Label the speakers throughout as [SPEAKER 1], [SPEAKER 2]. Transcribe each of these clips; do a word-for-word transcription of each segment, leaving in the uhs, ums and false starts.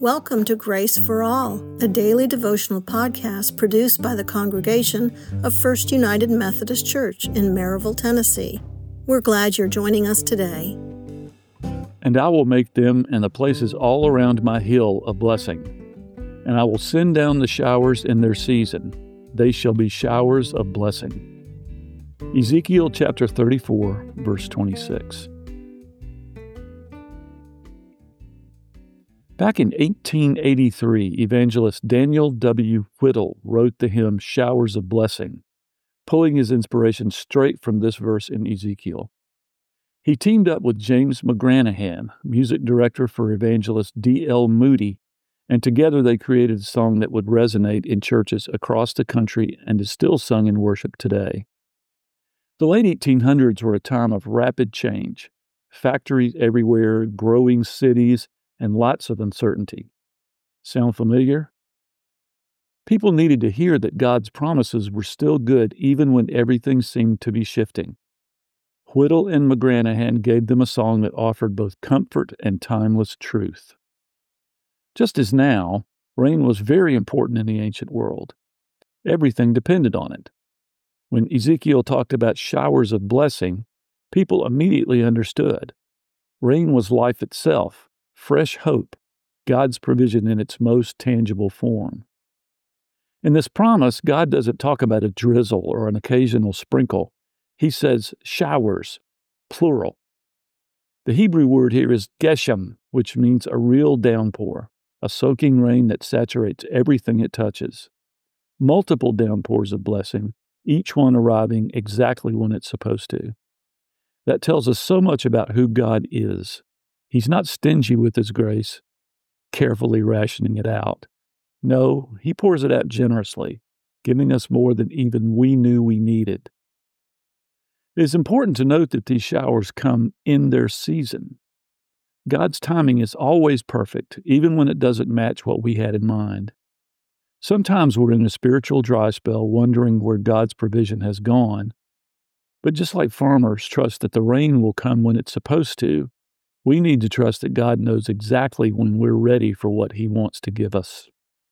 [SPEAKER 1] Welcome to Grace for All, a daily devotional podcast produced by the congregation of First United Methodist Church in Maryville, Tennessee. We're glad you're joining us today.
[SPEAKER 2] And I will make them and the places all around my hill a blessing. And I will send down the showers in their season. They shall be showers of blessing. Ezekiel chapter thirty-four, verse twenty-six. Back in eighteen eighty-three, evangelist Daniel W. Whittle wrote the hymn Showers of Blessing, pulling his inspiration straight from this verse in Ezekiel. He teamed up with James McGranahan, music director for evangelist D L Moody, and together they created a song that would resonate in churches across the country and is still sung in worship today. The late eighteen hundreds were a time of rapid change, factories everywhere, growing cities, and lots of uncertainty. Sound familiar? People needed to hear that God's promises were still good even when everything seemed to be shifting. Whittle and McGranahan gave them a song that offered both comfort and timeless truth. Just as now, rain was very important in the ancient world. Everything depended on it. When Ezekiel talked about showers of blessing, people immediately understood. Rain was life itself, fresh hope, God's provision in its most tangible form. In this promise, God doesn't talk about a drizzle or an occasional sprinkle. He says showers, plural. The Hebrew word here is geshem, which means a real downpour, a soaking rain that saturates everything it touches. Multiple downpours of blessing, each one arriving exactly when it's supposed to. That tells us so much about who God is. He's not stingy with His grace, carefully rationing it out. No, He pours it out generously, giving us more than even we knew we needed. It is important to note that these showers come in their season. God's timing is always perfect, even when it doesn't match what we had in mind. Sometimes we're in a spiritual dry spell, wondering where God's provision has gone. But just like farmers trust that the rain will come when it's supposed to, we need to trust that God knows exactly when we're ready for what He wants to give us.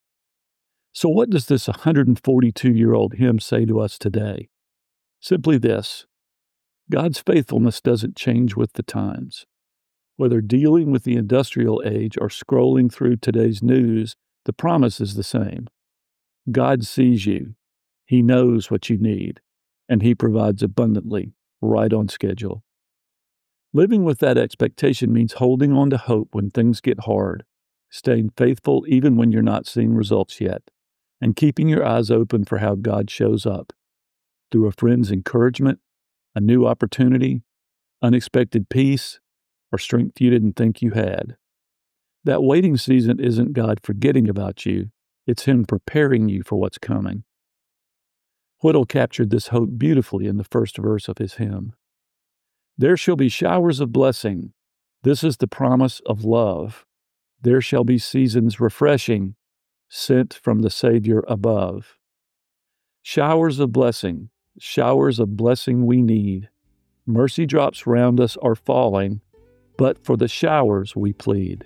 [SPEAKER 2] So what does this one hundred forty-two-year-old hymn say to us today? Simply this: God's faithfulness doesn't change with the times. Whether dealing with the industrial age or scrolling through today's news, the promise is the same. God sees you. He knows what you need, and He provides abundantly, right on schedule. Living with that expectation means holding on to hope when things get hard, staying faithful even when you're not seeing results yet, and keeping your eyes open for how God shows up through a friend's encouragement, a new opportunity, unexpected peace, or strength you didn't think you had. That waiting season isn't God forgetting about you, it's Him preparing you for what's coming. Whittle captured this hope beautifully in the first verse of his hymn. There shall be showers of blessing. This is the promise of love. There shall be seasons refreshing, sent from the Savior above. Showers of blessing, showers of blessing we need. Mercy drops round us are falling, but for the showers we plead.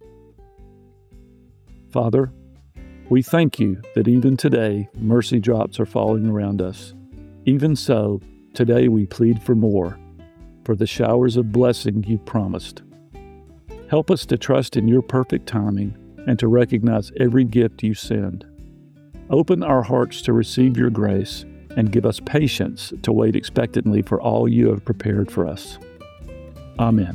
[SPEAKER 2] Father, we thank You that even today mercy drops are falling around us. Even so, today we plead for more, for the showers of blessing You've promised. Help us to trust in Your perfect timing and to recognize every gift You send. Open our hearts to receive Your grace and give us patience to wait expectantly for all You have prepared for us. Amen.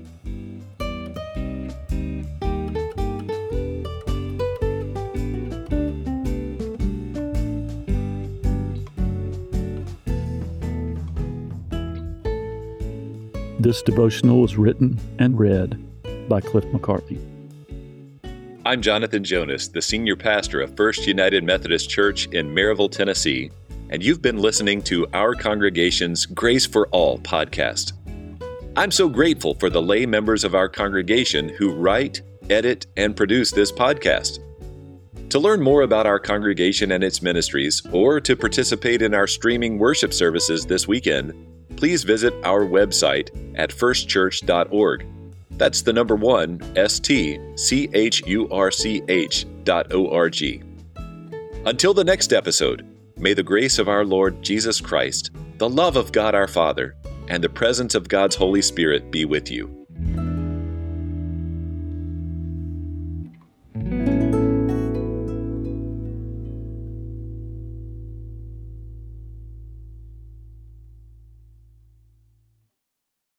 [SPEAKER 2] This devotional was written and read by Cliff McCartney.
[SPEAKER 3] I'm Jonathan Jonas, the senior pastor of First United Methodist Church in Maryville, Tennessee, and you've been listening to our congregation's Grace for All podcast. I'm so grateful for the lay members of our congregation who write, edit, and produce this podcast. To learn more about our congregation and its ministries, or to participate in our streaming worship services this weekend, please visit our website at first church dot org. That's the number one, S T C H U R C H dot O R G. Until the next episode, may the grace of our Lord Jesus Christ, the love of God our Father, and the presence of God's Holy Spirit be with you.